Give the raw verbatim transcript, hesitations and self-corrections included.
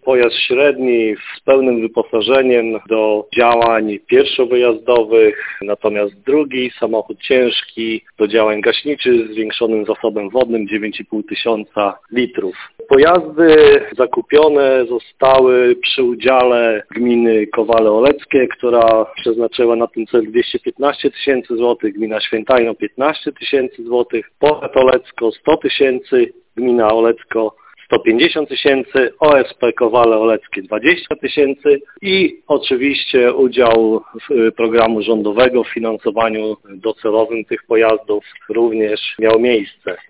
pojazd średni z pełnym wyposażeniem do działań pierwszowyjazdowych, natomiast drugi samochód ciężki do działań gaśniczych z zwiększonym zasobem wodnym dziewięć i pół tysiąca litrów. Pojazdy zakupione zostały przy udziale gminy Kowale Oleckie, która przeznaczyła na ten cel dwieście piętnaście tysięcy złotych, gmina Świętajno piętnaście tysięcy złotych, powiat Olecko sto tysięcy, gmina Olecko sto pięćdziesiąt tysięcy, O S P Kowale Oleckie dwadzieścia tysięcy i oczywiście udział w programu rządowego w finansowaniu docelowym tych pojazdów również miał miejsce.